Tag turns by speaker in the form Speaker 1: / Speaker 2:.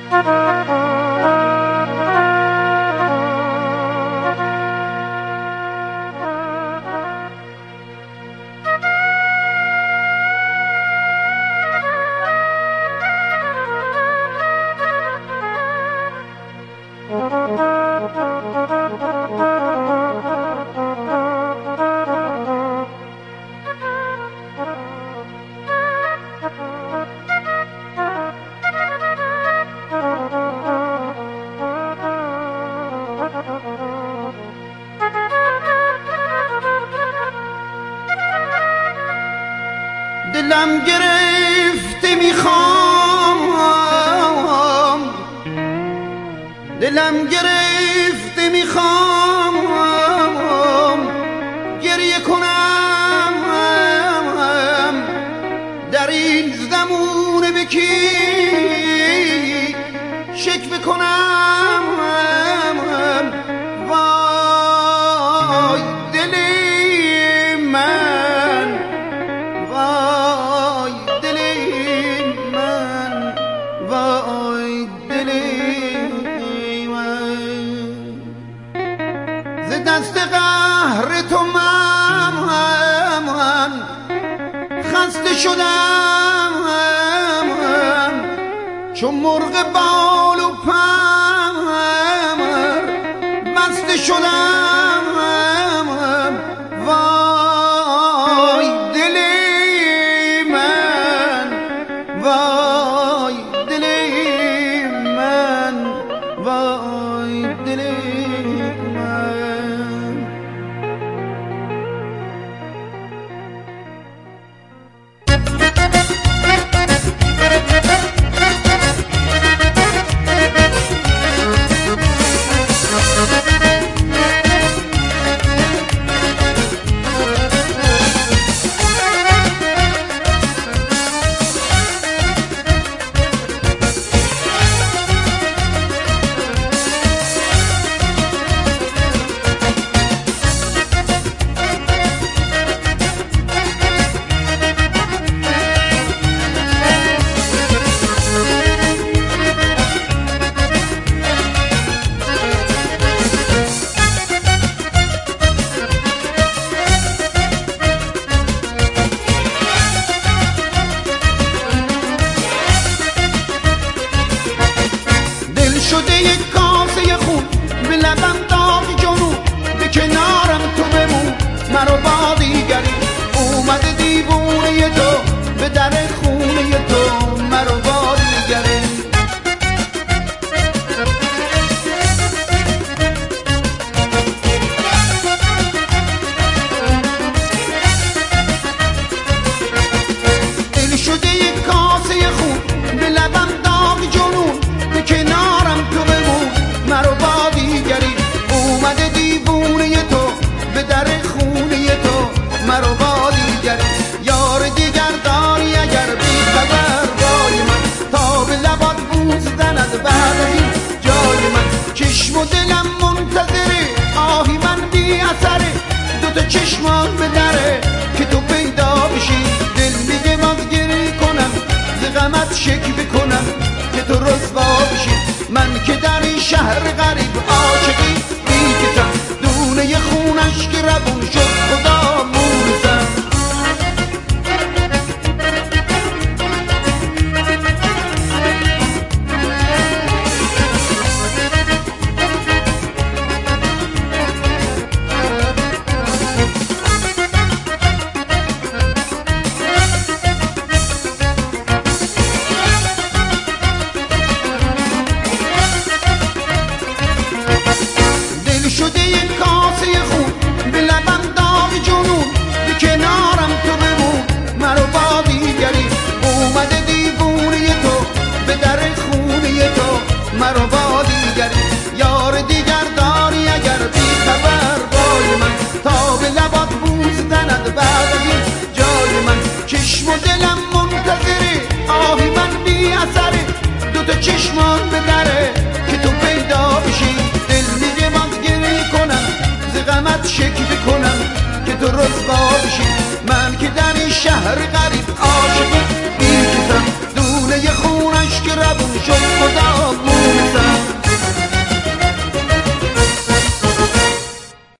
Speaker 1: دلم گرفته میخوام، دلم گرفته میخوام گریه کنم در این زمونه بکی شکوه کنم. وای دل من، وای دل من، وای دل من، ز دست قهر تو من خسته شدم، چون مرغ بال و پر بسته شدم. وای دل من، وای دل من، وای دل من. شده یک کاسه خون به لبم داغ جنون، به کنارم تو بمون مرا با دیگری. اومده دیوونه تو به در خونه تو مرا با دیگری. دل شده یک کاسه خون به لبم داغ جنون، به کنارم تو بمون مرا با دیگری. اومده دیوونه تو به در خونه تو مرا با دیگری. یار دیگر داری اگر بی خبر وای من، تا به لبات بوس زند بعد از این جای من. چشم و دلم منتظره آهی من بی اثره، دوتا چشمان به دره که تو پیدا بشی. دل میگه باز گریه کنم ز غمت شکوه کنم که تو رسوا بشی. من که در این شهر غریب عاشقی میکشم، دونه خونش که روون شد خدا مونسم. شده یک کاسه خون به لبم داغ جنون، به کنارم تو بمون مرا با دیگری. اومده دیوونه تو به در خونه تو مرا با دیگری. یار دیگر داری اگر بی خبر وای من، تا به لبات بوس زند بعد از این جای من. چشم و دلم منتظره آهی من بی اثره، دوتا چشمان به دره که تو پیدا بشی. دل میگه باز گریه کنم ز غمت شکوه کنم که تو رسوا بشی. من که در این شهر غریب عاشقی میکشم، دونه خونش که روون شد